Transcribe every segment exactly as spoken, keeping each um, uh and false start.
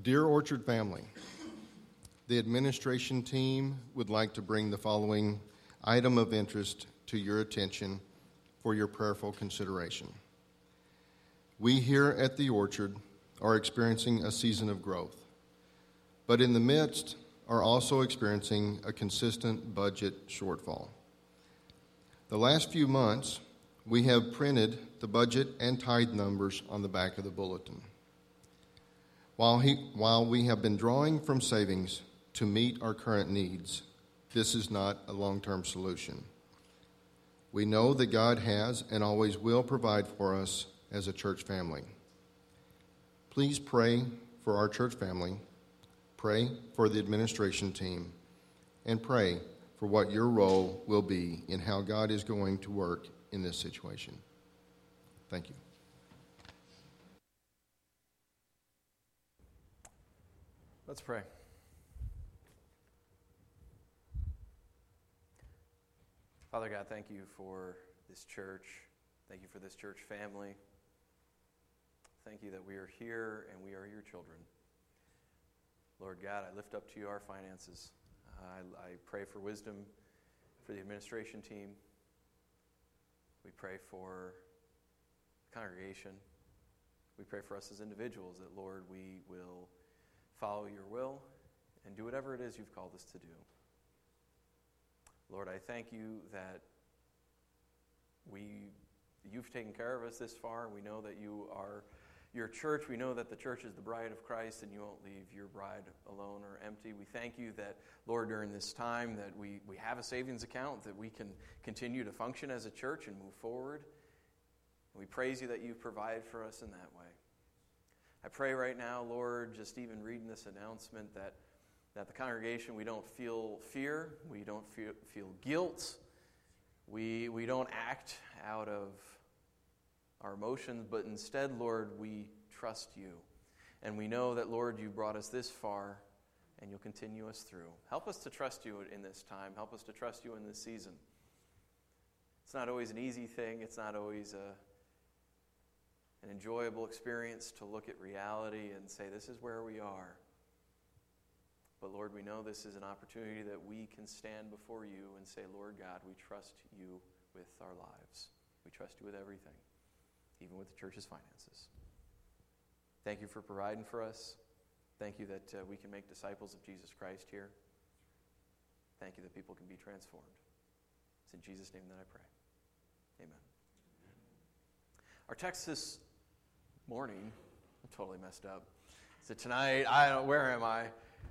Dear Orchard family, the administration team would like to bring the following item of interest to your attention for your prayerful consideration. We here at the Orchard are experiencing a season of growth, but in the midst are also experiencing a consistent budget shortfall. The last few months, we have printed the budget and tithe numbers on the back of the bulletin. While, he, while we have been drawing from savings to meet our current needs, this is not a long-term solution. We know that God has and always will provide for us as a church family. Please pray for our church family, pray for the administration team, and pray for what your role will be in how God is going to work in this situation. Thank you. Let's pray. Father God, thank you for this church. Thank you for this church family. Thank you that we are here and we are your children. Lord God, I lift up to you our finances. I, I pray for wisdom for the administration team. We pray for the congregation. We pray for us as individuals that, Lord, we will follow your will and do whatever it is you've called us to do. Lord, I thank you that we, you've taken care of us this far. We know that you are your church. We know that the church is the bride of Christ and you won't leave your bride alone or empty. We thank you that, Lord, during this time that we, we have a savings account, that we can continue to function as a church and move forward. And we praise you that you provide for us in that way. I pray right now, Lord, just even reading this announcement, that, that the congregation, we don't feel fear, we don't feel, feel guilt, we, we don't act out of our emotions, but instead, Lord, we trust you. And we know that, Lord, you brought us this far, and you'll continue us through. Help us to trust you in this time. Help us to trust you in this season. It's not always an easy thing. It's not always a an enjoyable experience to look at reality and say, this is where we are. But Lord, we know this is an opportunity that we can stand before you and say, Lord God, we trust you with our lives. We trust you with everything, even with the church's finances. Thank you for providing for us. Thank you that uh, we can make disciples of Jesus Christ here. Thank you that people can be transformed. It's in Jesus' name that I pray. Amen. Our text this morning, I'm totally messed up. So tonight, I don't, where am I?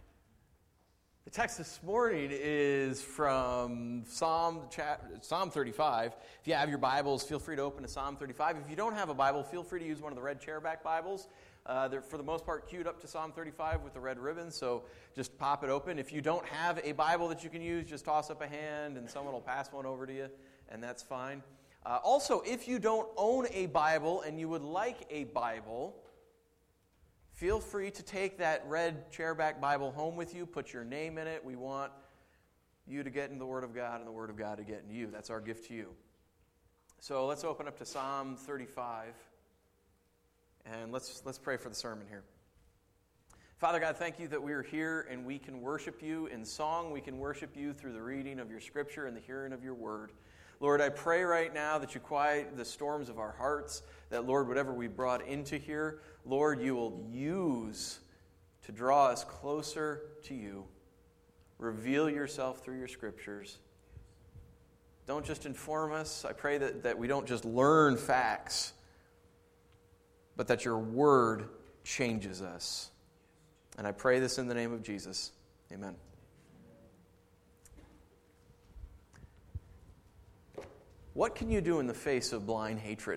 The text this morning is from Psalm Psalm thirty-five. If you have your Bibles, feel free to open to Psalm thirty-five. If you don't have a Bible, feel free to use one of the red chairback Bibles. Uh, they're, for the most part, queued up to Psalm thirty-five with the red ribbon, so just pop it open. If you don't have a Bible that you can use, just toss up a hand, and someone will pass one over to you, and that's fine. Uh, also, if you don't own a Bible and you would like a Bible, feel free to take that red chairback Bible home with you. Put your name in it. We want you to get in the Word of God and the Word of God to get in you. That's our gift to you. So let's open up to Psalm thirty-five, and let's let's pray for the sermon here. Father God, thank you that we are here and we can worship you in song. We can worship you through the reading of your Scripture and the hearing of your Word. Lord, I pray right now that you quiet the storms of our hearts, that, Lord, whatever we brought into here, Lord, you will use to draw us closer to you. Reveal yourself through your Scriptures. Don't just inform us. I pray that, that we don't just learn facts, but that your word changes us. And I pray this in the name of Jesus. Amen. What can you do in the face of blind hatred?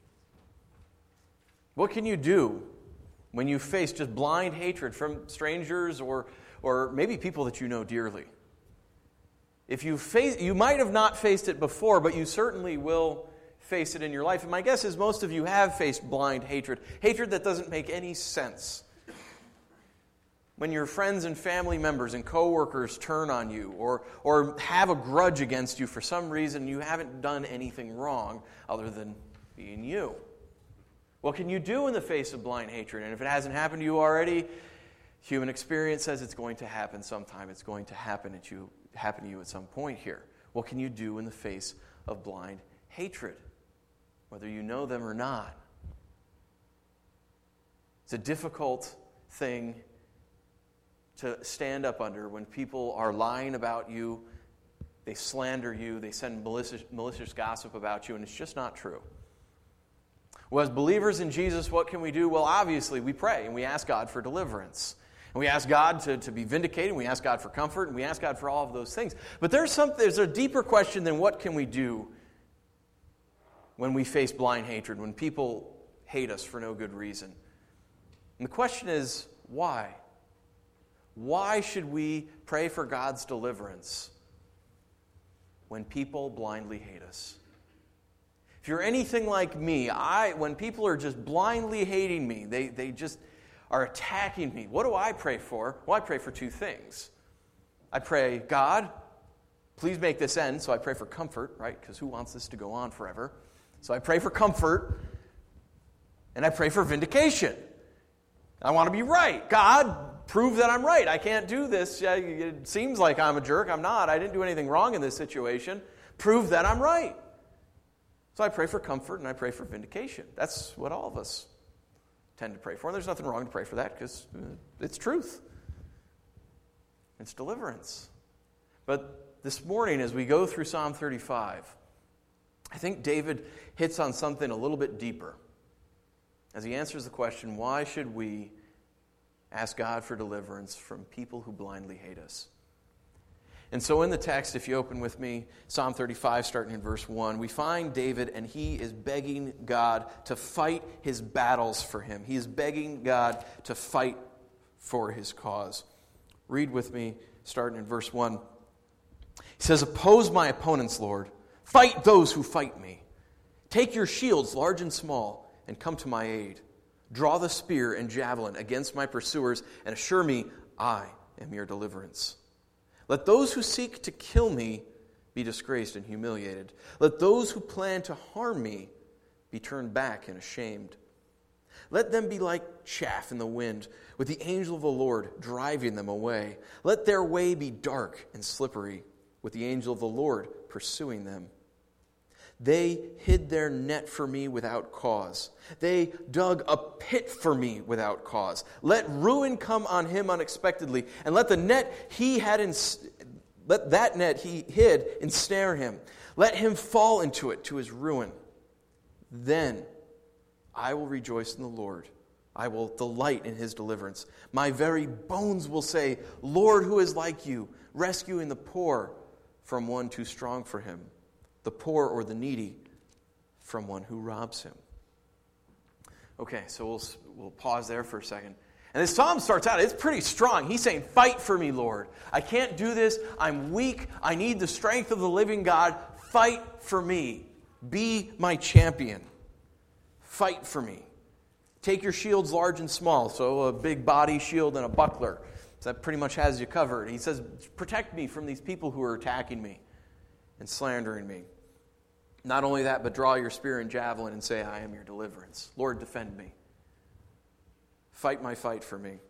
What can you do when you face just blind hatred from strangers or, or maybe people that you know dearly? If you face, you might have not faced it before, but you certainly will face it in your life. And my guess is most of you have faced blind hatred, hatred that doesn't make any sense. When your friends and family members and coworkers turn on you or, or have a grudge against you for some reason, you haven't done anything wrong other than being you. What can you do in the face of blind hatred? And if it hasn't happened to you already, Human experience says it's going to happen sometime. It's going to happen at you, happen to you at some point here. What can you do in the face of blind hatred, whether you know them or not? It's a difficult thing to stand up under when people are lying about you, they slander you, they send malicious, malicious gossip about you, and it's just not true. Well, as believers in Jesus, what can we do? Well, obviously, we pray and we ask God for deliverance. And we ask God to, to be vindicated, and we ask God for comfort, and we ask God for all of those things. But there's some, there's a deeper question than what can we do when we face blind hatred, when people hate us for no good reason. And the question is, why? Why should we pray for God's deliverance when people blindly hate us? If you're anything like me, I when people are just blindly hating me, they, they just are attacking me, what do I pray for? Well, I pray for two things. I pray, God, please make this end. So I pray for comfort, right? Because who wants this to go on forever? So I pray for comfort, and I pray for vindication. I want to be right. God, prove that I'm right. I can't do this. It seems like I'm a jerk. I'm not. I didn't do anything wrong in this situation. Prove that I'm right. So I pray for comfort, and I pray for vindication. That's what all of us tend to pray for. And there's nothing wrong to pray for that because it's truth. It's deliverance. But this morning, as we go through Psalm thirty-five, I think David hits on something a little bit deeper. As he answers the question, why should we ask God for deliverance from people who blindly hate us? And so in the text, if you open with me, Psalm thirty-five, starting in verse one, we find David, and he is begging God to fight his battles for him. He is begging God to fight for his cause. Read with me, starting in verse one. He says, "Oppose my opponents, Lord. Fight those who fight me. Take your shields, large and small, and come to my aid. Draw the spear and javelin against my pursuers, and assure me I am your deliverance. Let those who seek to kill me be disgraced and humiliated. Let those who plan to harm me be turned back and ashamed. Let them be like chaff in the wind, with the angel of the Lord driving them away. Let their way be dark and slippery, with the angel of the Lord pursuing them. They hid their net for me without cause. They dug a pit for me without cause. Let ruin come on him unexpectedly, and let the net he had in, let that net he hid ensnare him. Let him fall into it to his ruin. Then I will rejoice in the Lord. I will delight in his deliverance. My very bones will say, Lord, who is like you, rescuing the poor from one too strong for him, the poor or the needy from one who robs him." Okay, so we'll we'll pause there for a second. And this psalm starts out, it's pretty strong. He's saying, fight for me, Lord. I can't do this. I'm weak. I need the strength of the living God. Fight for me. Be my champion. Fight for me. Take your shields large and small. So a big body shield and a buckler. So that pretty much has you covered. He says, protect me from these people who are attacking me and slandering me. Not only that, but draw your spear and javelin and say, I am your deliverance. Lord, defend me. Fight my fight for me.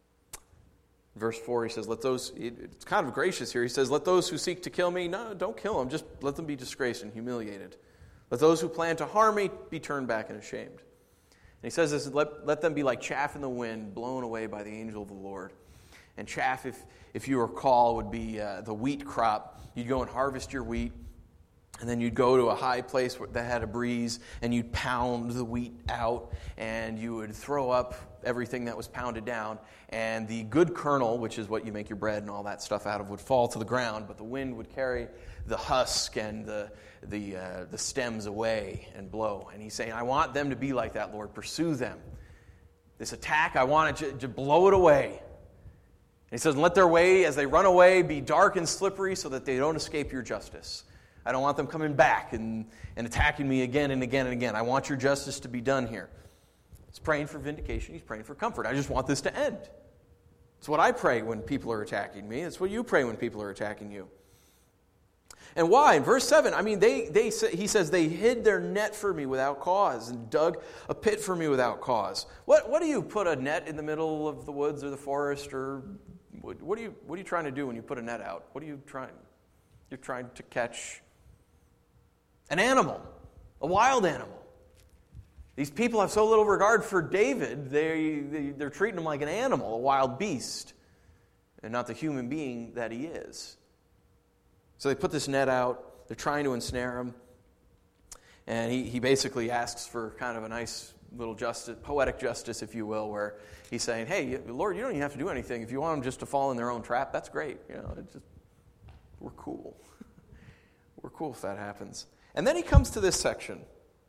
Verse four, he says, let those, it's kind of gracious here. He says, let those who seek to kill me, no, don't kill them. Just let them be disgraced and humiliated. Let those who plan to harm me be turned back and ashamed. And he says this, let, let them be like chaff in the wind, blown away by the angel of the Lord. And chaff, if, if you recall, would be uh, the wheat crop. You'd go and harvest your wheat, and then you'd go to a high place that had a breeze, and you'd pound the wheat out, and you would throw up everything that was pounded down, and the good kernel, which is what you make your bread and all that stuff out of, would fall to the ground, but the wind would carry the husk and the the uh, the stems away and blow. And he's saying, I want them to be like that, Lord. Pursue them. This attack, I want it to, to blow it away. And he says, let their way, as they run away, be dark and slippery so that they don't escape your justice. I don't want them coming back and, and attacking me again and again and again. I want your justice to be done here. He's praying for vindication. He's praying for comfort. I just want this to end. It's what I pray when people are attacking me. It's what you pray when people are attacking you. And why? In verse seven, I mean, they they he says, they hid their net for me without cause and dug a pit for me without cause. What what do you put a net in the middle of the woods or the forest, or what, what are you what are you trying to do when you put a net out? What are you trying? You're trying to catch an animal, a wild animal. These people have so little regard for David, they, they they're treating him like an animal, a wild beast, and not the human being that he is. So they put this net out. They're trying to ensnare him. And he, he basically asks for kind of a nice little justice, poetic justice, if you will, where he's saying, hey, Lord, you don't even have to do anything. If you want them just to fall in their own trap, that's great. You know, it's just, we're cool. We're cool if that happens. And then he comes to this section,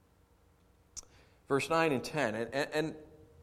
verse nine and ten. And, and, and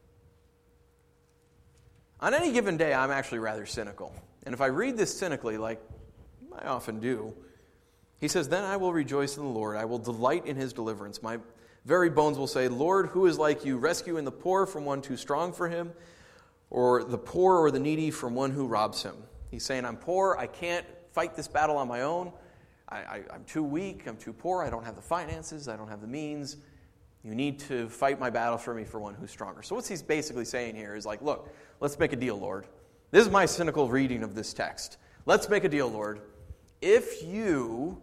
on any given day, I'm actually rather cynical. And if I read this cynically, like I often do, he says, then I will rejoice in the Lord. I will delight in his deliverance. My very bones will say, Lord, who is like you, rescuing the poor from one too strong for him, or the poor or the needy from one who robs him. He's saying, I'm poor. I can't fight this battle on my own. I, I, I'm too weak. I'm too poor. I don't have the finances. I don't have the means. You need to fight my battle for me for one who's stronger. So what he's basically saying here is like, look, let's make a deal, Lord. This is my cynical reading of this text. Let's make a deal, Lord. If you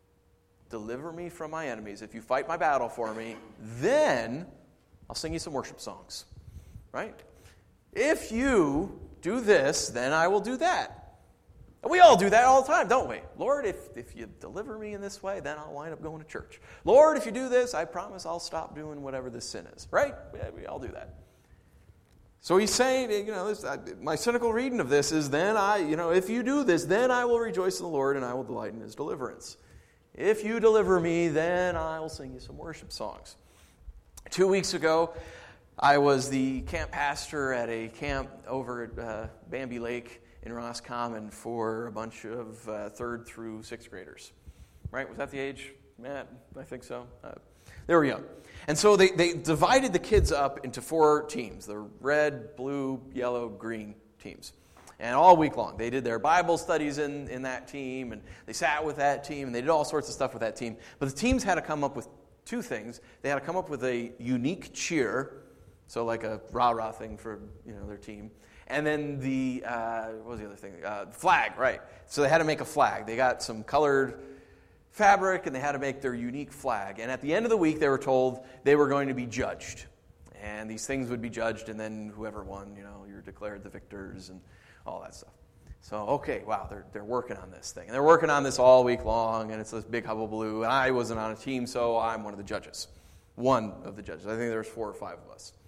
deliver me from my enemies, if you fight my battle for me, then I'll sing you some worship songs, right? If you do this, then I will do that. And we all do that all the time, don't we? Lord, if, if you deliver me in this way, then I'll wind up going to church. Lord, if you do this, I promise I'll stop doing whatever this sin is, right? Yeah, we all do that. So he's saying, you know, this, I, my cynical reading of this is, then I, you know, if you do this, then I will rejoice in the Lord and I will delight in his deliverance. If you deliver me, then I will sing you some worship songs. Two weeks ago, I was the camp pastor at a camp over at uh, Bambi Lake in Roscommon for a bunch of uh, third through sixth graders. Right? Was that the age, Matt? I think so. Uh, they were young. And so they, they divided the kids up into four teams, the red, blue, yellow, green teams. And all week long, they did their Bible studies in, in that team, and they sat with that team, and they did all sorts of stuff with that team. But the teams had to come up with two things. They had to come up with a unique cheer, so like a rah-rah thing for, you know, their team. And then the, uh, what was the other thing? Uh, flag, right. So they had to make a flag. They got some colored fabric, and they had to make their unique flag. And at the end of the week, they were told they were going to be judged. And these things would be judged, and then whoever won, you know, you're declared the victors and all that stuff. So, okay, wow, they're they're working on this thing. And they're working on this all week long, and it's this big hullabaloo. And I wasn't on a team, so I'm one of the judges. One of the judges. I think there's four or five of us.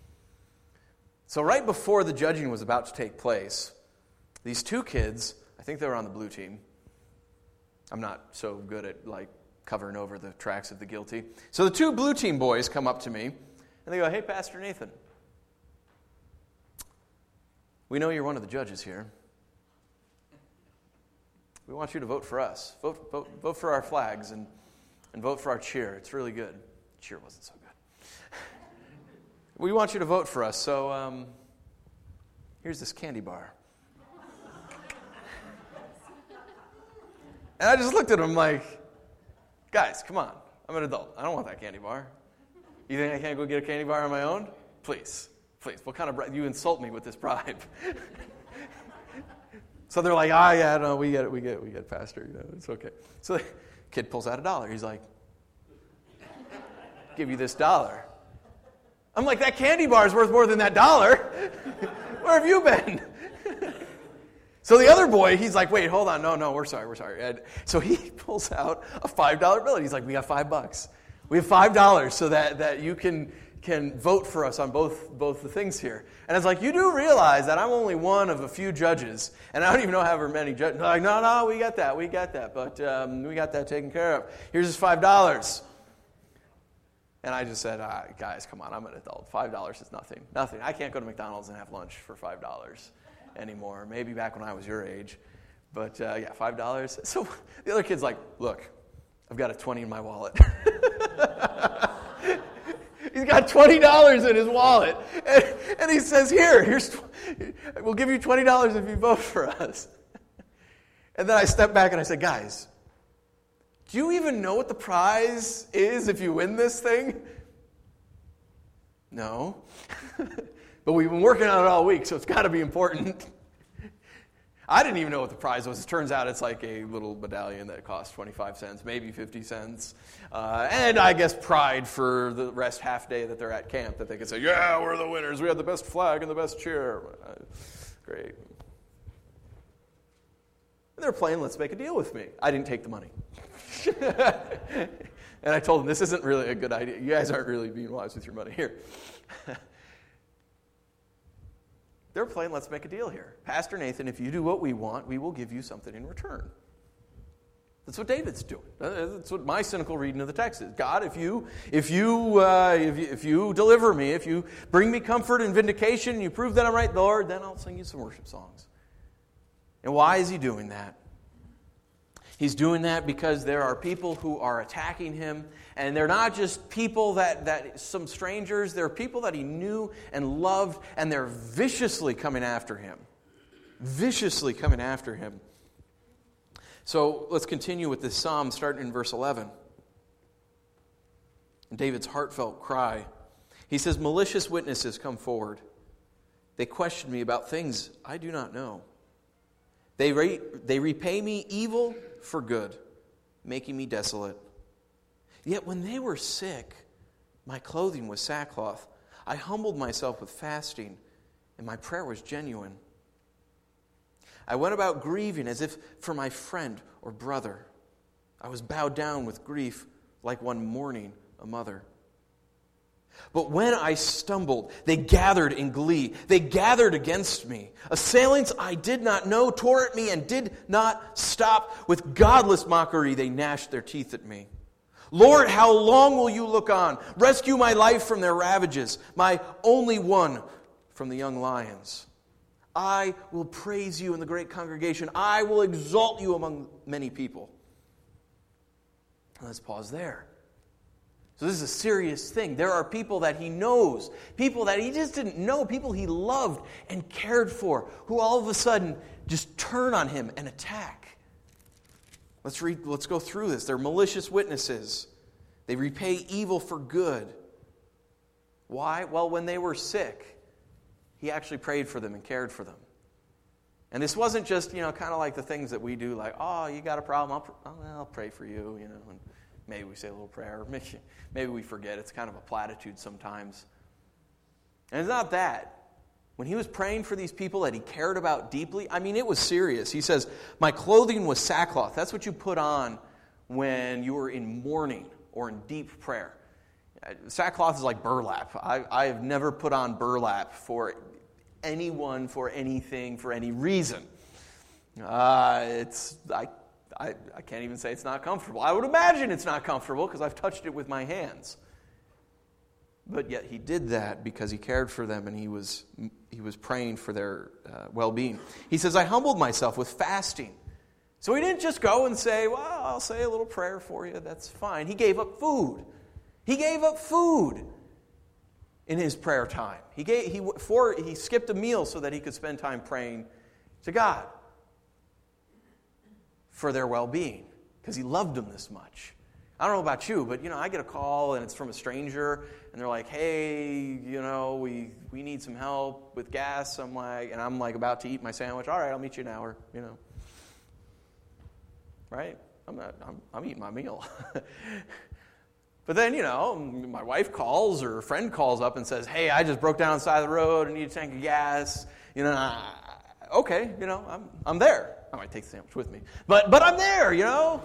So right before the judging was about to take place, these two kids, I think they were on the blue team. I'm not so good at, like, covering over the tracks of the guilty. So the two blue team boys come up to me, and they go, hey, Pastor Nathan, we know you're one of the judges here. We want you to vote for us. Vote vote, vote for our flags and, and vote for our cheer. It's really good. Cheer wasn't so good. We want you to vote for us, so um, here's this candy bar. And I just looked at him like, guys, come on. I'm an adult. I don't want that candy bar. You think I can't go get a candy bar on my own? Please. Please. What kind of bribe? You insult me with this bribe. So they're like, ah, oh, yeah, no, we get it, we get it, we get it, Pastor. You know, it's okay. So the kid pulls out a dollar. He's like, give you this dollar. I'm like, that candy bar is worth more than that dollar. Where have you been? So the other boy, he's like, wait, hold on. No, no, we're sorry, we're sorry. And so he pulls out a five dollar bill. And he's like, we got five bucks. We have five dollars so that, that you can, can vote for us on both, both the things here. And it's like, you do realize that I'm only one of a few judges, and I don't even know however many judges. They're like, no, no, we got that, we got that, but um, we got that taken care of. Here's this five dollars. And I just said, ah, guys, come on, I'm an adult. five dollars is nothing. Nothing. I can't go to McDonald's and have lunch for five dollars anymore. Maybe back when I was your age. But, uh, yeah, five dollars. So the other kid's like, look, I've got a twenty in my wallet. He's got twenty dollars in his wallet. And, and he says, here, here's, we'll give you twenty dollars if you vote for us. And then I stepped back and I said, guys, Do you even know what the prize is if you win this thing? No. But we've been working on it all week, so it's got to be important. I didn't even know what the prize was. It turns out it's like a little medallion that costs twenty-five cents, maybe fifty cents. Uh, and I guess pride for the rest half day that they're at camp, that they can say, yeah, we're the winners. We had the best flag and the best cheer. Uh, great. And they're playing Let's Make a Deal with me. I didn't take the money. And I told them, this isn't really a good idea. You guys aren't really being wise with your money here. They're playing Let's Make a Deal here. Pastor Nathan, if you do what we want, we will give you something in return. That's what David's doing. That's what my cynical reading of the text is. God, if you if you uh, if you, if you deliver me, if you bring me comfort and vindication, and you prove that I'm right, Lord, then I'll sing you some worship songs. And why is he doing that? He's doing that because there are people who are attacking him, and they're not just people that, that some strangers, they're people that he knew and loved, and they're viciously coming after him. Viciously coming after him. So let's continue with this psalm, starting in verse eleven. David's heartfelt cry. He says, malicious witnesses come forward. They question me about things I do not know. They re- they repay me evil for good, making me desolate. Yet when they were sick, my clothing was sackcloth. I humbled myself with fasting, and my prayer was genuine. I went about grieving as if for my friend or brother. I was bowed down with grief like one mourning a mother. But when I stumbled, they gathered in glee. They gathered against me. Assailants I did not know tore at me and did not stop. With godless mockery, they gnashed their teeth at me. Lord, how long will you look on? Rescue my life from their ravages, my only one from the young lions. I will praise you in the great congregation. I will exalt you among many people. Let's pause there. So this is a serious thing. There are people that he knows, people that he just didn't know, people he loved and cared for, who all of a sudden just turn on him and attack. Let's read. Let's go through this. They're malicious witnesses. They repay evil for good. Why? Well, when they were sick, he actually prayed for them and cared for them. And this wasn't just, you know, kind of like the things that we do, like, oh, you got a problem, I'll, I'll pray for you, you know, and maybe we say a little prayer. Maybe, maybe we forget. It's kind of a platitude sometimes. And it's not that. When he was praying for these people that he cared about deeply, I mean, it was serious. He says, my clothing was sackcloth. That's what you put on when you were in mourning or in deep prayer. Sackcloth is like burlap. I, I have never put on burlap for anyone, for anything, for any reason. Uh, it's I, I, I can't even say it's not comfortable. I would imagine it's not comfortable because I've touched it with my hands. But yet he did that because he cared for them and he was he was praying for their uh, well-being. He says, I humbled myself with fasting. So he didn't just go and say, well, I'll say a little prayer for you. That's fine. He gave up food. He gave up food in his prayer time. He gave he for he skipped a meal so that he could spend time praying to God for their well-being because he loved them this much. I don't know about you, but, you know, I get a call and it's from a stranger and they're like, hey, you know, we, we need some help with gas. I'm like, and I'm like about to eat my sandwich. All right, I'll meet you in an hour, you know. Right? I'm not, I'm, I'm eating my meal. But then, you know, my wife calls or a friend calls up and says, hey, I just broke down on the side of the road. I need a tank of gas. You know, I, okay, you know, I'm I'm there. I might take the sandwich with me. But but I'm there, you know.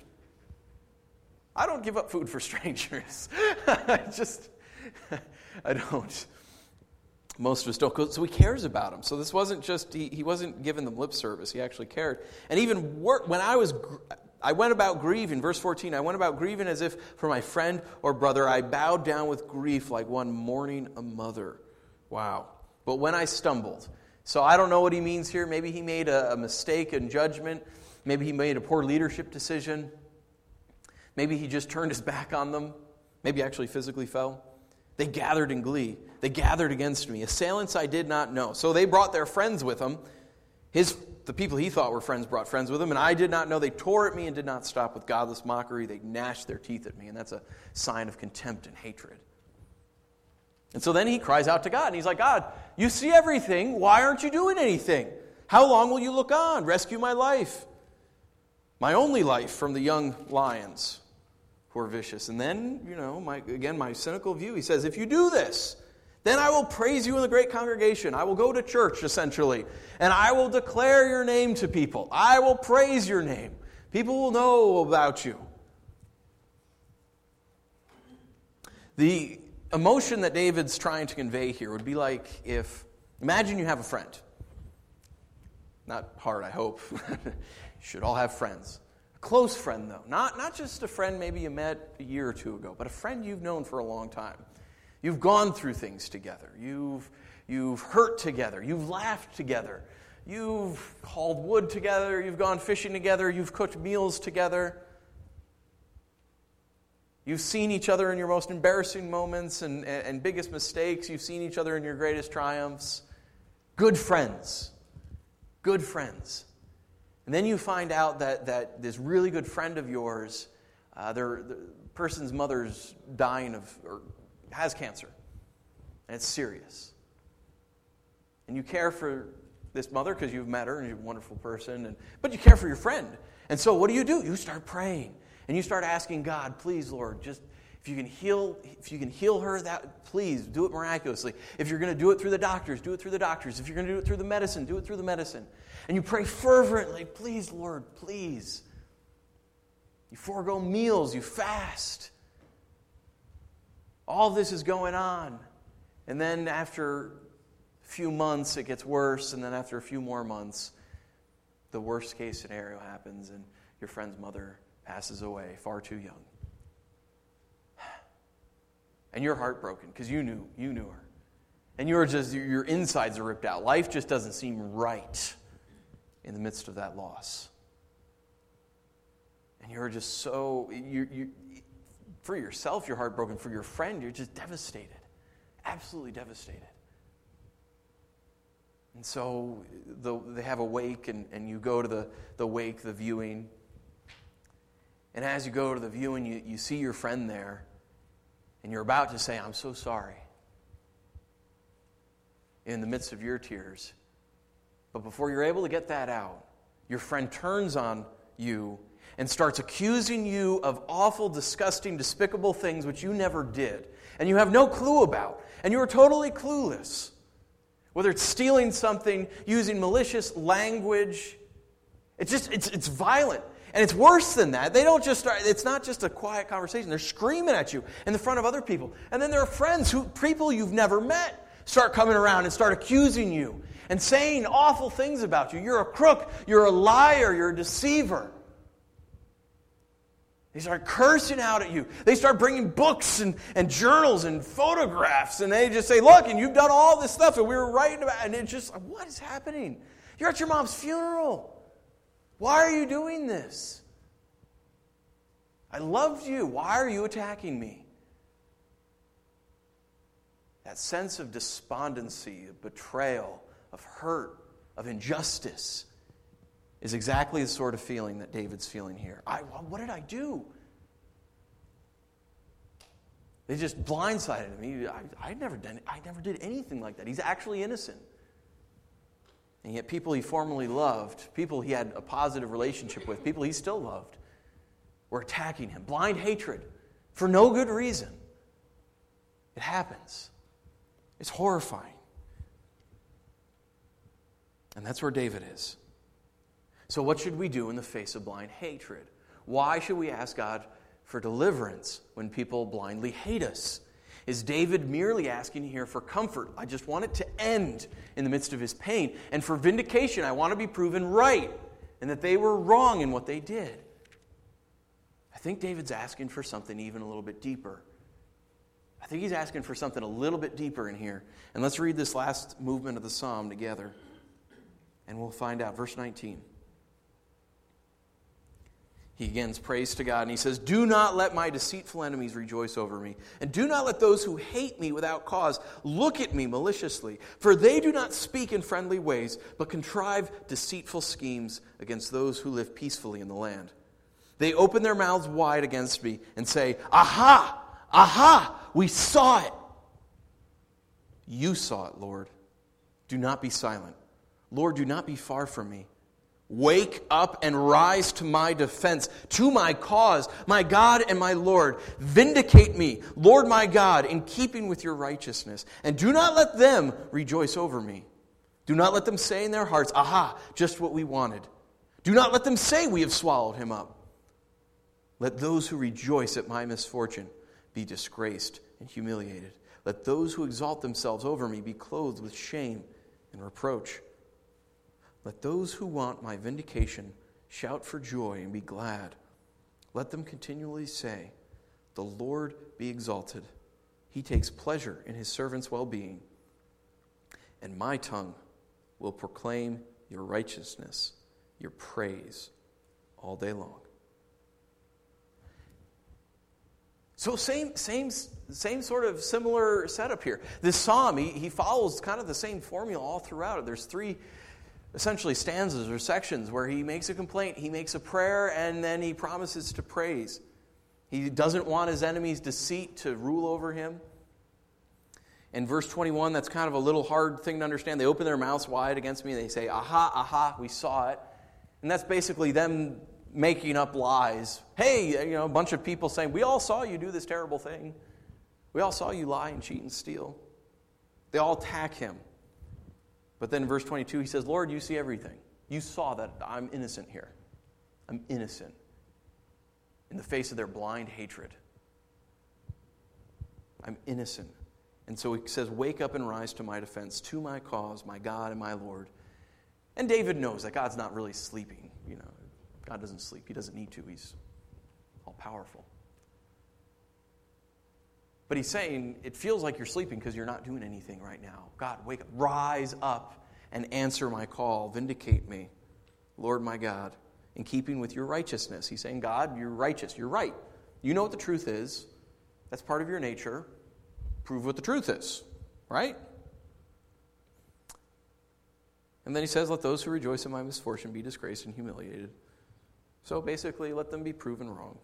I don't give up food for strangers. I just, I don't. Most of us don't. So he cares about them. So this wasn't just, he, he wasn't giving them lip service. He actually cared. And even work, when I was, I went about grieving, verse fourteen, I went about grieving as if for my friend or brother. I bowed down with grief like one mourning a mother. Wow. But when I stumbled. So I don't know what he means here. Maybe he made a, a mistake in judgment. Maybe he made a poor leadership decision. Maybe he just turned his back on them. Maybe actually physically fell. They gathered in glee. They gathered against me. Assailants I did not know. So they brought their friends with them. His the people he thought were friends brought friends with him, and I did not know. They tore at me and did not stop with godless mockery. They gnashed their teeth at me, and that's a sign of contempt and hatred. And so then he cries out to God, and he's like, God, you see everything. Why aren't you doing anything? How long will you look on? Rescue my life, my only life, from the young lions who are vicious. And then, you know, my again, my cynical view, he says, if you do this, then I will praise you in the great congregation. I will go to church, essentially, and I will declare your name to people. I will praise your name. People will know about you. The emotion that David's trying to convey here would be like if, imagine you have a friend. Not hard, I hope. You should all have friends. A close friend, though. Not, not just a friend maybe you met a year or two ago, but a friend you've known for a long time. You've gone through things together. You've, you've hurt together. You've laughed together. You've hauled wood together. You've gone fishing together. You've cooked meals together. You've seen each other in your most embarrassing moments and, and, and biggest mistakes. You've seen each other in your greatest triumphs. Good friends. Good friends. And then you find out that, that this really good friend of yours, uh, their, the person's mother's dying of, or has cancer. And it's serious. And you care for this mother because you've met her and she's a wonderful person. And, but you care for your friend. And so what do you do? You start praying. And you start asking God, please, Lord, just if you can heal, if you can heal her, that please do it miraculously. If you're going to do it through the doctors, do it through the doctors. If you're going to do it through the medicine, do it through the medicine. And you pray fervently, please, Lord, please. You forego meals, you fast. All this is going on. And then after a few months, it gets worse. And then after a few more months, the worst case scenario happens and your friend's mother passes away far too young. And you're heartbroken because you knew, you knew her. And you're just, your insides are ripped out. Life just doesn't seem right in the midst of that loss. And you're just so, you, you, for yourself, you're heartbroken. For your friend, you're just devastated. Absolutely devastated. And so the, they have a wake, and, and you go to the, the wake, the viewing. And as you go to the viewing, you, you see your friend there, and you're about to say, I'm so sorry, in the midst of your tears. But before you're able to get that out, your friend turns on you and starts accusing you of awful, disgusting, despicable things which you never did, and you have no clue about, and you are totally clueless. Whether it's stealing something, using malicious language, it's just, it's, it's violent. And it's worse than that. They don't just start, it's not just a quiet conversation. They're screaming at you in the front of other people. And then there are friends, who people you've never met, start coming around and start accusing you and saying awful things about you. You're a crook. You're a liar. You're a deceiver. They start cursing out at you. They start bringing books and, and journals and photographs. And they just say, look, and you've done all this stuff. And we were writing about it. And it's just, what is happening? You're at your mom's funeral. Why are you doing this? I loved you. Why are you attacking me? That sense of despondency, of betrayal, of hurt, of injustice is exactly the sort of feeling that David's feeling here. I, what did I do? They just blindsided him. I, I, never done, I never did anything like that. He's actually innocent. And yet people he formerly loved, people he had a positive relationship with, people he still loved, were attacking him. Blind hatred for no good reason. It happens. It's horrifying. And that's where David is. So what should we do in the face of blind hatred? Why should we ask God for deliverance when people blindly hate us? Is David merely asking here for comfort? I just want it to end in the midst of his pain. And for vindication, I want to be proven right and that they were wrong in what they did. I think David's asking for something even a little bit deeper. I think he's asking for something a little bit deeper in here. And let's read this last movement of the psalm together. And we'll find out. Verse nineteen. He again prays to God, and he says, do not let my deceitful enemies rejoice over me, and do not let those who hate me without cause look at me maliciously, for they do not speak in friendly ways, but contrive deceitful schemes against those who live peacefully in the land. They open their mouths wide against me and say, aha, aha, we saw it. You saw it, Lord. Do not be silent. Lord, do not be far from me. Wake up and rise to my defense, to my cause, my God and my Lord. Vindicate me, Lord my God, in keeping with your righteousness. And do not let them rejoice over me. Do not let them say in their hearts, aha, just what we wanted. Do not let them say we have swallowed him up. Let those who rejoice at my misfortune be disgraced and humiliated. Let those who exalt themselves over me be clothed with shame and reproach. Let those who want my vindication shout for joy and be glad. Let them continually say, the Lord be exalted. He takes pleasure in his servants' well-being. And my tongue will proclaim your righteousness, your praise, all day long. So same, same, same sort of similar setup here. This psalm, he, he follows kind of the same formula all throughout it. There's three essentially stanzas or sections where he makes a complaint, he makes a prayer, and then he promises to praise. He doesn't want his enemies' deceit to rule over him. In verse twenty-one, that's kind of a little hard thing to understand. They open their mouths wide against me and they say, aha, aha, we saw it. And that's basically them making up lies. Hey, you know, a bunch of people saying, we all saw you do this terrible thing. We all saw you lie and cheat and steal. They all attack him. But then in verse twenty-two, he says, Lord, you see everything. You saw that I'm innocent here. I'm innocent in the face of their blind hatred. I'm innocent. And so he says, wake up and rise to my defense, to my cause, my God and my Lord. And David knows that God's not really sleeping. You know, God doesn't sleep. He doesn't need to. He's all-powerful. But he's saying, it feels like you're sleeping because you're not doing anything right now. God, wake up. Rise up and answer my call. Vindicate me, Lord my God, in keeping with your righteousness. He's saying, God, you're righteous. You're right. You know what the truth is. That's part of your nature. Prove what the truth is. Right? And then he says, let those who rejoice in my misfortune be disgraced and humiliated. So basically, let them be proven wrong.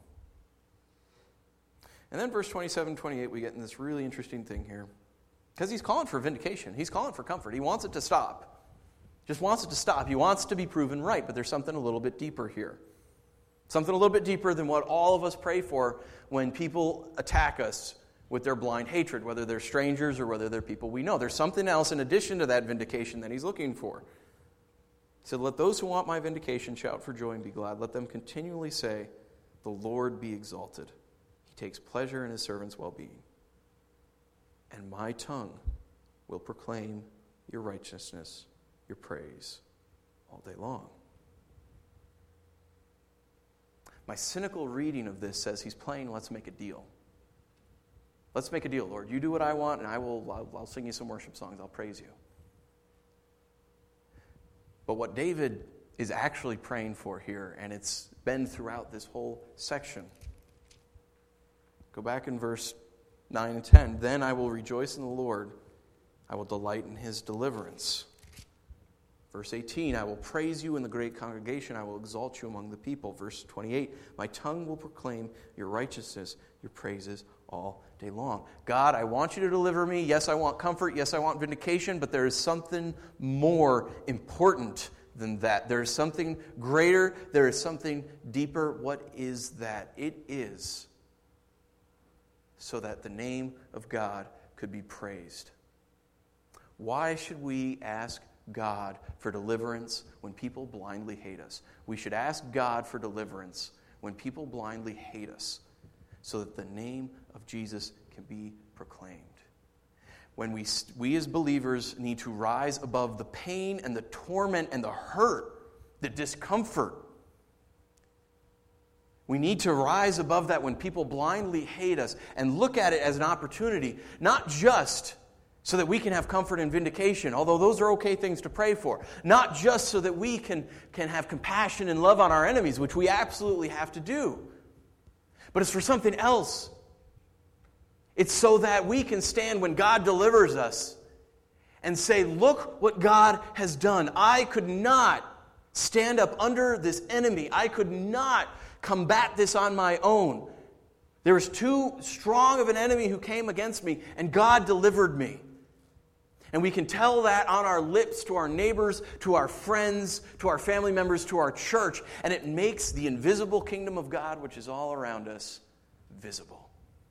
And then verse twenty-seven, twenty-eight, we get in this really interesting thing here. Because he's calling for vindication. He's calling for comfort. He wants it to stop. Just wants it to stop. He wants to be proven right, but there's something a little bit deeper here. Something a little bit deeper than what all of us pray for when people attack us with their blind hatred, whether they're strangers or whether they're people we know. There's something else in addition to that vindication that he's looking for. He said, let those who want my vindication shout for joy and be glad. Let them continually say, the Lord be exalted. He takes pleasure in his servants' well-being. And my tongue will proclaim your righteousness, your praise, all day long. My cynical reading of this says he's playing let's make a deal. Let's make a deal, Lord. You do what I want, and I will, I'll, I'll sing you some worship songs. I'll praise you. But what David is actually praying for here, and it's been throughout this whole section. Go back in verse nine and ten. Then I will rejoice in the Lord. I will delight in his deliverance. Verse eighteen, I will praise you in the great congregation. I will exalt you among the people. Verse twenty-eight, my tongue will proclaim your righteousness, your praises all day long. God, I want you to deliver me. Yes, I want comfort. Yes, I want vindication. But there is something more important than that. There is something greater. There is something deeper. What is that? It is so that the name of God could be praised. Why should we ask God for deliverance when people blindly hate us? We should ask God for deliverance when people blindly hate us, so that the name of Jesus can be proclaimed. When we, we as believers need to rise above the pain and the torment and the hurt, the discomfort. We need to rise above that when people blindly hate us and look at it as an opportunity, not just so that we can have comfort and vindication, although those are okay things to pray for. Not just so that we can, can have compassion and love on our enemies, which we absolutely have to do, but it's for something else. It's so that we can stand when God delivers us and say, look what God has done. I could not stand up under this enemy. I could not combat this on my own. There was too strong of an enemy who came against me, and God delivered me. And we can tell that on our lips to our neighbors, to our friends, to our family members, to our church, and it makes the invisible kingdom of God, which is all around us, visible.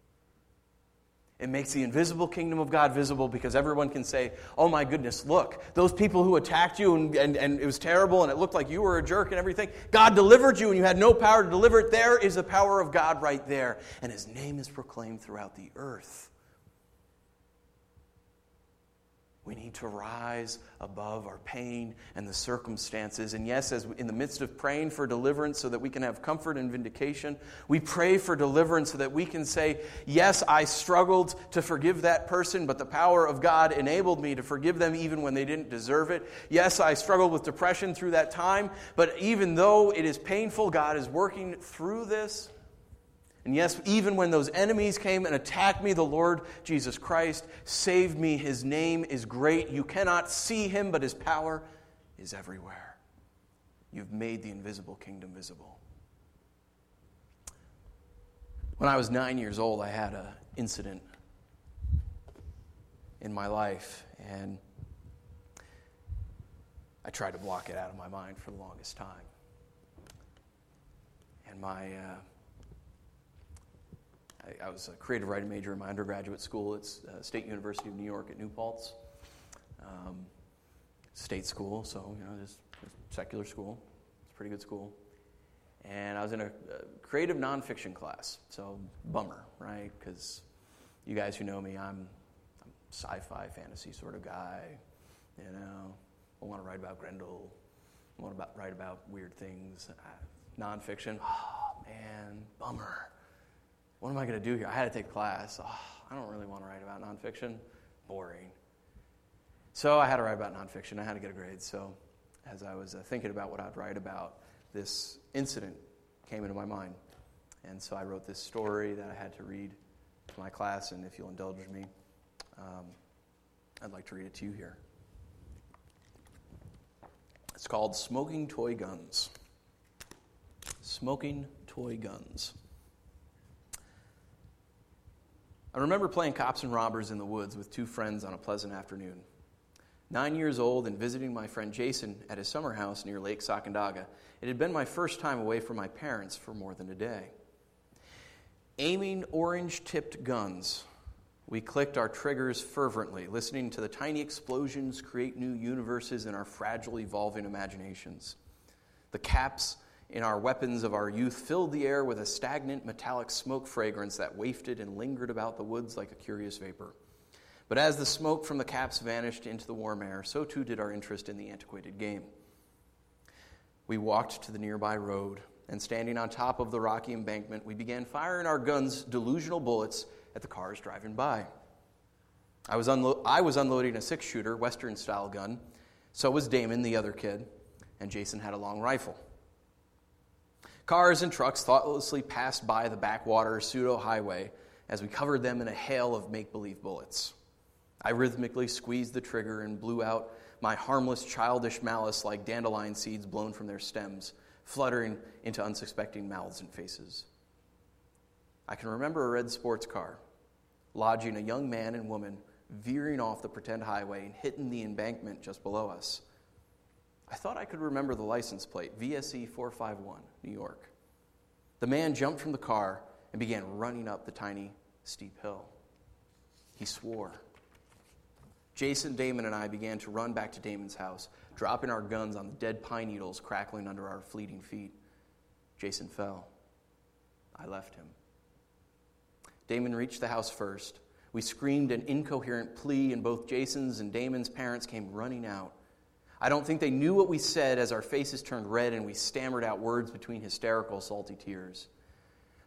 It makes the invisible kingdom of God visible because everyone can say, oh my goodness, look, those people who attacked you and, and, and it was terrible and it looked like you were a jerk and everything, God delivered you and you had no power to deliver it. There is the power of God right there. And His name is proclaimed throughout the earth. We need to rise above our pain and the circumstances. And yes, as in the midst of praying for deliverance so that we can have comfort and vindication, we pray for deliverance so that we can say, yes, I struggled to forgive that person, but the power of God enabled me to forgive them even when they didn't deserve it. Yes, I struggled with depression through that time, but even though it is painful, God is working through this. And yes, even when those enemies came and attacked me, the Lord Jesus Christ saved me. His name is great. You cannot see Him, but His power is everywhere. You've made the invisible kingdom visible. When I was nine years old, I had an incident in my life, and I tried to block it out of my mind for the longest time. And my... Uh, I was a creative writing major in my undergraduate school. It's uh, State University of New York at New Paltz. Um, state school, so, you know, just, just secular school. It's a pretty good school. And I was in a, a creative nonfiction class, so bummer, right? Because you guys who know me, I'm, I'm a sci-fi, fantasy sort of guy. You know, I want to write about Grendel. I want to write about weird things. Uh, nonfiction, oh, man, bummer. What am I going to do here? I had to take a class. Oh, I don't really want to write about nonfiction. Boring. So I had to write about nonfiction. I had to get a grade. So as I was uh, thinking about what I'd write about, this incident came into my mind. And so I wrote this story that I had to read to my class. And if you'll indulge me, um, I'd like to read it to you here. It's called Smoking Toy Guns. Smoking Toy Guns. I remember playing cops and robbers in the woods with two friends on a pleasant afternoon. Nine years old and visiting my friend Jason at his summer house near Lake Sacandaga, it had been my first time away from my parents for more than a day. Aiming orange-tipped guns, we clicked our triggers fervently, listening to the tiny explosions create new universes in our fragile, evolving imaginations. The caps in our weapons of our youth filled the air with a stagnant metallic smoke fragrance that wafted and lingered about the woods like a curious vapor. But as the smoke from the caps vanished into the warm air, so too did our interest in the antiquated game. We walked to the nearby road, and standing on top of the rocky embankment, we began firing our guns' delusional bullets at the cars driving by. I was, unlo- I was unloading a six-shooter, Western-style gun. So was Damon, the other kid, and Jason had a long rifle. Cars and trucks thoughtlessly passed by the backwater pseudo-highway as we covered them in a hail of make-believe bullets. I rhythmically squeezed the trigger and blew out my harmless, childish malice like dandelion seeds blown from their stems, fluttering into unsuspecting mouths and faces. I can remember a red sports car lodging a young man and woman veering off the pretend highway and hitting the embankment just below us. I thought I could remember the license plate, V S E four five one, New York. The man jumped from the car and began running up the tiny, steep hill. He swore. Jason, Damon, and I began to run back to Damon's house, dropping our guns on the dead pine needles crackling under our fleeting feet. Jason fell. I left him. Damon reached the house first. We screamed an incoherent plea, and both Jason's and Damon's parents came running out. I don't think they knew what we said as our faces turned red and we stammered out words between hysterical, salty tears.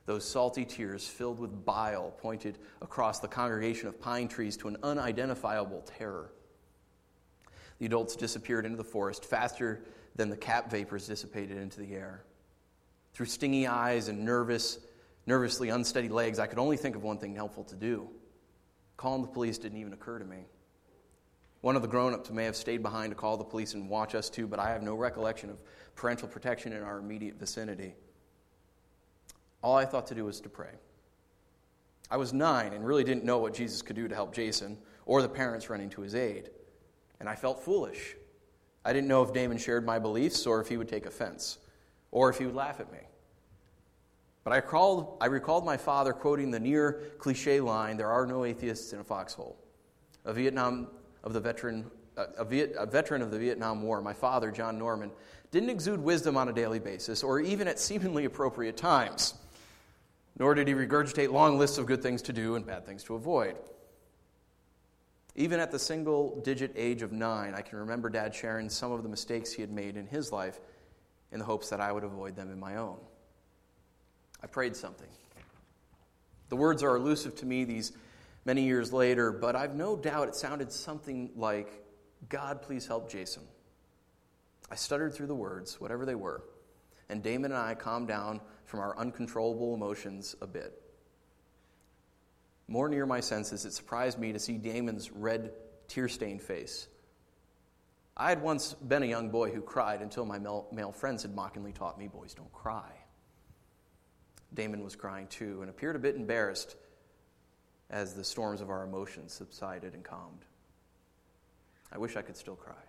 Those salty tears, filled with bile, pointed across the congregation of pine trees to an unidentifiable terror. The adults disappeared into the forest faster than the cap vapors dissipated into the air. Through stingy eyes and nervous, nervously unsteady legs, I could only think of one thing helpful to do. Calling the police didn't even occur to me. One of the grown-ups may have stayed behind to call the police and watch us too, but I have no recollection of parental protection in our immediate vicinity. All I thought to do was to pray. I was nine and really didn't know what Jesus could do to help Jason or the parents running to his aid. And I felt foolish. I didn't know if Damon shared my beliefs or if he would take offense or if he would laugh at me. But I recalled, I recalled my father quoting the near cliche line, "There are no atheists in a foxhole." A Vietnam of the veteran, a, Viet, a veteran of the Vietnam War, my father, John Norman, didn't exude wisdom on a daily basis or even at seemingly appropriate times. Nor did he regurgitate long lists of good things to do and bad things to avoid. Even at the single-digit age of nine, I can remember Dad sharing some of the mistakes he had made in his life in the hopes that I would avoid them in my own. I prayed something. The words are elusive to me these many years later, but I've no doubt it sounded something like, "God, please help Jason." I stuttered through the words, whatever they were, and Damon and I calmed down from our uncontrollable emotions a bit. More near my senses, it surprised me to see Damon's red, tear-stained face. I had once been a young boy who cried until my male, male friends had mockingly taught me, "Boys don't cry." Damon was crying too and appeared a bit embarrassed as the storms of our emotions subsided and calmed. I wish I could still cry.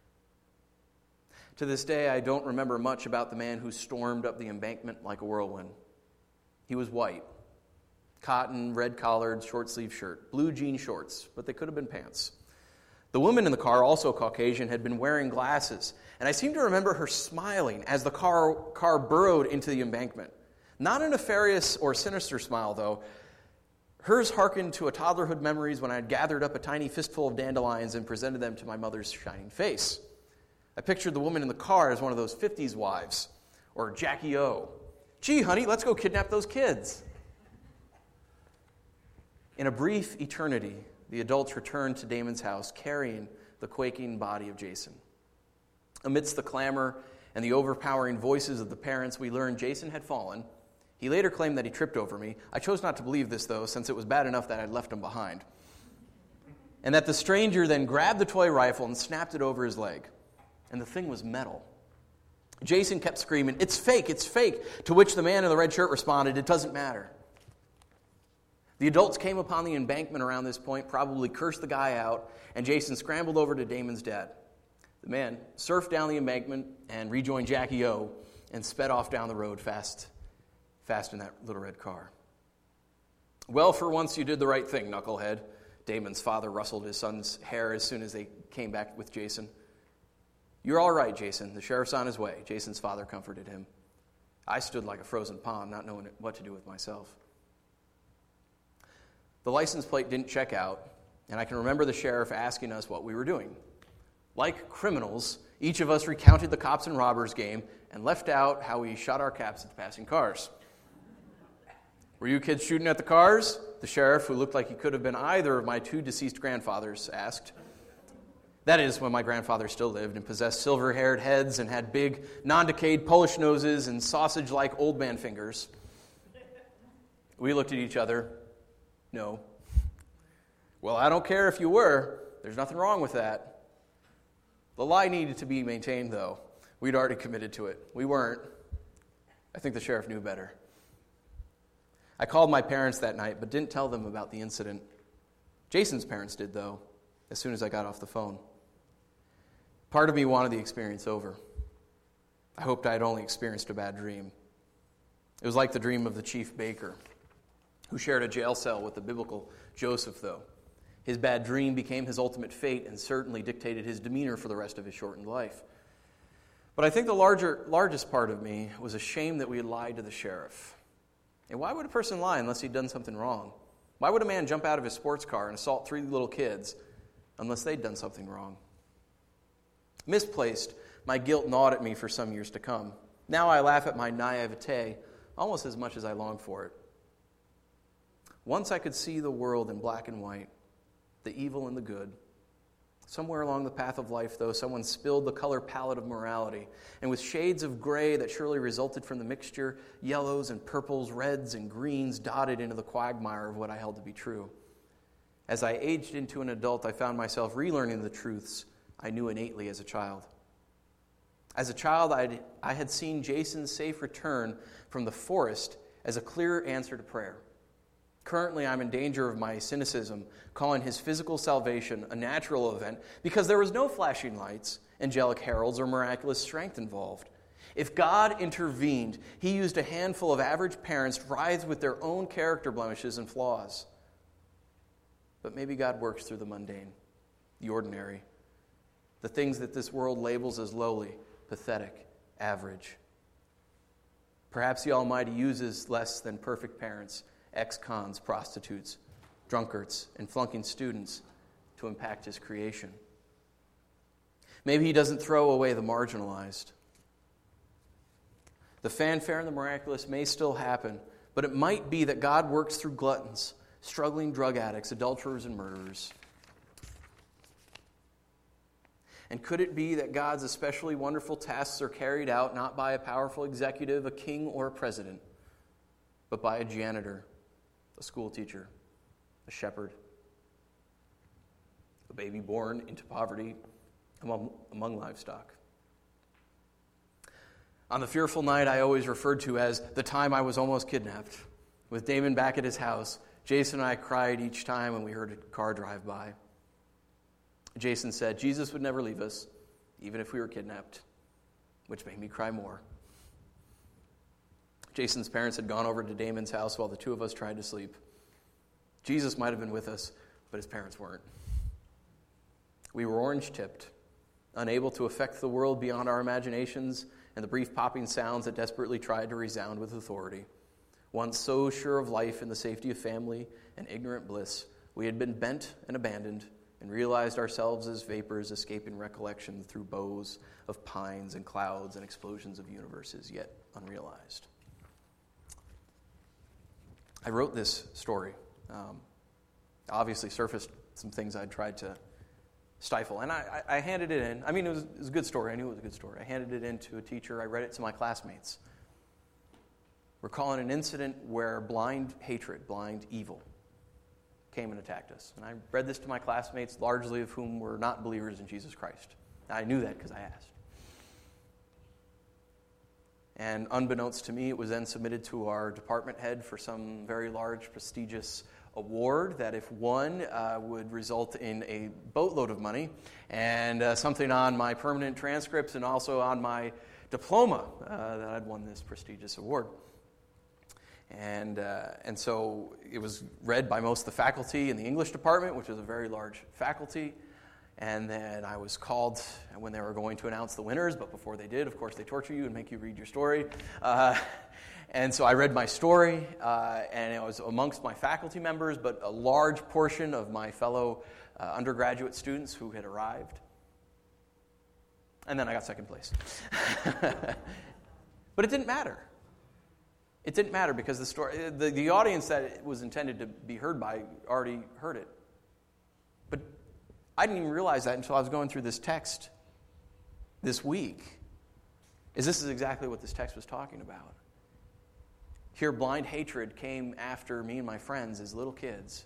To this day, I don't remember much about the man who stormed up the embankment like a whirlwind. He was white, cotton, red-collared, short-sleeved shirt, blue jean shorts, but they could have been pants. The woman in the car, also Caucasian, had been wearing glasses, and I seem to remember her smiling as the car, car burrowed into the embankment. Not a nefarious or sinister smile, though. Hers harkened to a toddlerhood memories when I had gathered up a tiny fistful of dandelions and presented them to my mother's shining face. I pictured the woman in the car as one of those fifties wives, or Jackie O. "Gee, honey, let's go kidnap those kids." In a brief eternity, the adults returned to Damon's house carrying the quaking body of Jason. Amidst the clamor and the overpowering voices of the parents, we learned Jason had fallen. He later claimed that he tripped over me. I chose not to believe this, though, since it was bad enough that I'd left him behind. And that the stranger then grabbed the toy rifle and snapped it over his leg. And the thing was metal. Jason kept screaming, "It's fake, it's fake," to which the man in the red shirt responded, "It doesn't matter." The adults came upon the embankment around this point, probably cursed the guy out, and Jason scrambled over to Damon's dad. The man surfed down the embankment and rejoined Jackie O and sped off down the road fast, fast in that little red car. "Well, for once you did the right thing, knucklehead." Damon's father rustled his son's hair as soon as they came back with Jason. "You're all right, Jason. The sheriff's on his way," Jason's father comforted him. I stood like a frozen pond, not knowing what to do with myself. The license plate didn't check out, and I can remember the sheriff asking us what we were doing. Like criminals, each of us recounted the cops and robbers game and left out how we shot our caps at the passing cars. "Were you kids shooting at the cars?" the sheriff, who looked like he could have been either of my two deceased grandfathers, asked. That is, when my grandfather still lived and possessed silver-haired heads and had big, non-decayed Polish noses and sausage-like old man fingers. We looked at each other. No. "Well, I don't care if you were. There's nothing wrong with that." The lie needed to be maintained, though. We'd already committed to it. We weren't. I think the sheriff knew better. I called my parents that night, but didn't tell them about the incident. Jason's parents did, though, as soon as I got off the phone. Part of me wanted the experience over. I hoped I had only experienced a bad dream. It was like the dream of the chief baker, who shared a jail cell with the biblical Joseph, though. His bad dream became his ultimate fate and certainly dictated his demeanor for the rest of his shortened life. But I think the larger, largest part of me was ashamed that we had lied to the sheriff. And why would a person lie unless he'd done something wrong? Why would a man jump out of his sports car and assault three little kids unless they'd done something wrong? Misplaced, my guilt gnawed at me for some years to come. Now I laugh at my naivete almost as much as I long for it. Once I could see the world in black and white, the evil and the good. Somewhere along the path of life, though, someone spilled the color palette of morality, and with shades of gray that surely resulted from the mixture, yellows and purples, reds and greens dotted into the quagmire of what I held to be true. As I aged into an adult, I found myself relearning the truths I knew innately as a child. As a child, I'd, I had seen Jason's safe return from the forest as a clear answer to prayer. Currently, I'm in danger of my cynicism, calling his physical salvation a natural event because there was no flashing lights, angelic heralds, or miraculous strength involved. If God intervened, he used a handful of average parents writhed with their own character blemishes and flaws. But maybe God works through the mundane, the ordinary, the things that this world labels as lowly, pathetic, average. Perhaps the Almighty uses less than perfect parents, ex-cons, prostitutes, drunkards, and flunking students to impact his creation. Maybe he doesn't throw away the marginalized. The fanfare and the miraculous may still happen, but it might be that God works through gluttons, struggling drug addicts, adulterers, and murderers. And could it be that God's especially wonderful tasks are carried out not by a powerful executive, a king, or a president, but by a janitor, a school teacher, a shepherd, a baby born into poverty among, among livestock? On the fearful night I always referred to as the time I was almost kidnapped, with Damon back at his house, Jason and I cried each time when we heard a car drive by. Jason said Jesus would never leave us, even if we were kidnapped, which made me cry more. Jason's parents had gone over to Damon's house while the two of us tried to sleep. Jesus might have been with us, but his parents weren't. We were orange-tipped, unable to affect the world beyond our imaginations and the brief popping sounds that desperately tried to resound with authority. Once so sure of life and the safety of family and ignorant bliss, we had been bent and abandoned and realized ourselves as vapors escaping recollection through bows of pines and clouds and explosions of universes yet unrealized. I wrote this story. Um, obviously surfaced some things I'd tried to stifle, and I, I, I handed it in. I mean, it was, it was a good story. I knew it was a good story. I handed it in to a teacher. I read it to my classmates. We're calling an incident where blind hatred, blind evil, came and attacked us. And I read this to my classmates, largely of whom were not believers in Jesus Christ. I knew that because I asked. And unbeknownst to me, it was then submitted to our department head for some very large, prestigious award that, if won, uh, would result in a boatload of money and uh, something on my permanent transcripts and also on my diploma uh, that I'd won this prestigious award. And uh, and so it was read by most of the faculty in the English department, which is a very large faculty. And then I was called when they were going to announce the winners, but before they did, of course, they torture you and make you read your story. Uh, and so I read my story, uh, and it was amongst my faculty members, but a large portion of my fellow uh, undergraduate students who had arrived. And then I got second place. But it didn't matter. It didn't matter because the story, the, the audience that it was intended to be heard by already heard it. But I didn't even realize that until I was going through this text this week. Is this is exactly what this text was talking about. Here, blind hatred came after me and my friends as little kids.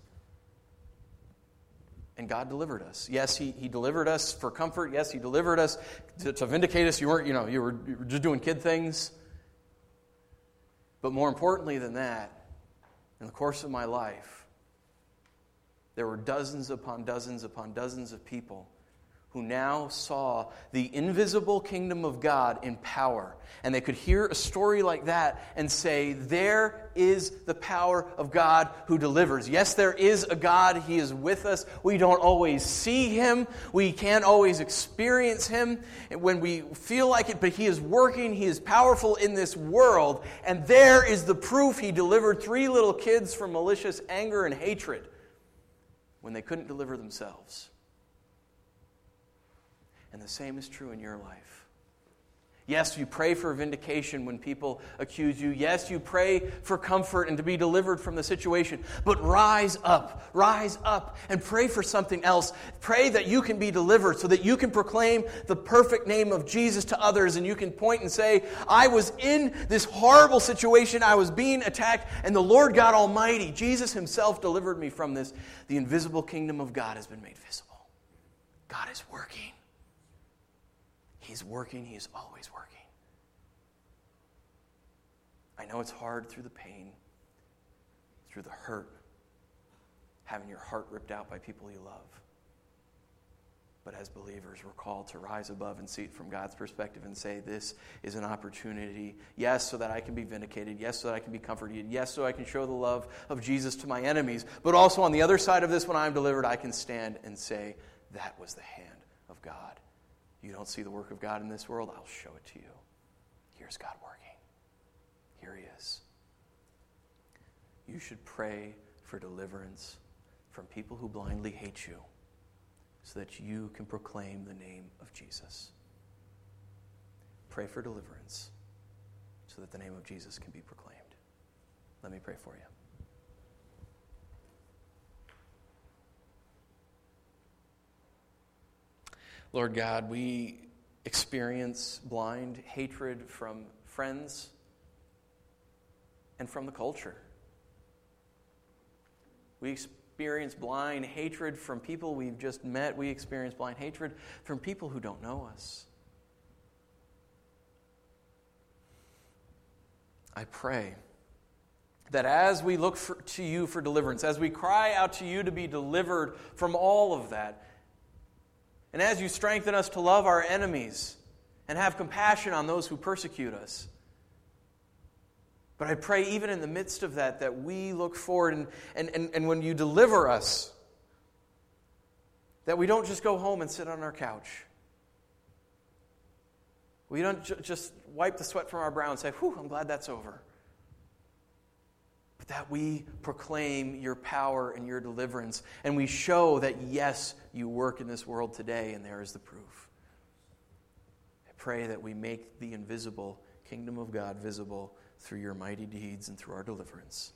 And God delivered us. Yes, He, he delivered us for comfort. Yes, He delivered us to, to vindicate us. You weren't, you know, you were, you were just doing kid things. But more importantly than that, in the course of my life, there were dozens upon dozens upon dozens of people who now saw the invisible kingdom of God in power. And they could hear a story like that and say, there is the power of God who delivers. Yes, there is a God. He is with us. We don't always see Him. We can't always experience Him when we feel like it, but He is working. He is powerful in this world. And there is the proof He delivered three little kids from malicious anger and hatred when they couldn't deliver themselves. And the same is true in your life. Yes, you pray for vindication when people accuse you. Yes, you pray for comfort and to be delivered from the situation. But rise up, rise up and pray for something else. Pray that you can be delivered so that you can proclaim the perfect name of Jesus to others, and you can point and say, I was in this horrible situation. I was being attacked, and the Lord God Almighty, Jesus himself, delivered me from this. The invisible kingdom of God has been made visible. God is working. He's working. He is always working. I know it's hard through the pain, through the hurt, having your heart ripped out by people you love. But as believers, we're called to rise above and see it from God's perspective and say, this is an opportunity, yes, so that I can be vindicated, yes, so that I can be comforted, yes, so I can show the love of Jesus to my enemies, but also on the other side of this, when I'm delivered, I can stand and say, that was the hand of God. You don't see the work of God in this world? I'll show it to you. Here's God working. Here he is. You should pray for deliverance from people who blindly hate you so that you can proclaim the name of Jesus. Pray for deliverance so that the name of Jesus can be proclaimed. Let me pray for you. Lord God, we experience blind hatred from friends and from the culture. We experience blind hatred from people we've just met. We experience blind hatred from people who don't know us. I pray that as we look for, to you for deliverance, as we cry out to you to be delivered from all of that, and as you strengthen us to love our enemies and have compassion on those who persecute us. But I pray even in the midst of that, that we look forward and, and, and, and when you deliver us, that we don't just go home and sit on our couch. We don't ju- just wipe the sweat from our brow and say, whew, I'm glad that's over. But that we proclaim your power and your deliverance, and we show that, yes, you work in this world today, and there is the proof. I pray that we make the invisible kingdom of God visible through your mighty deeds and through our deliverance.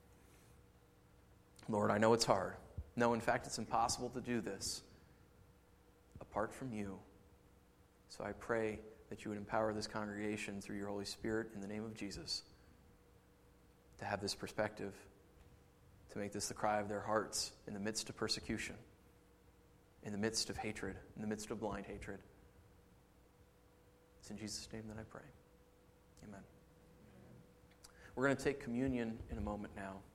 Lord, I know it's hard. No, in fact, it's impossible to do this apart from you. So I pray that you would empower this congregation through your Holy Spirit in the name of Jesus to have this perspective, to make this the cry of their hearts in the midst of persecution, in the midst of hatred, in the midst of blind hatred. It's in Jesus' name that I pray. Amen. We're going to take communion in a moment now.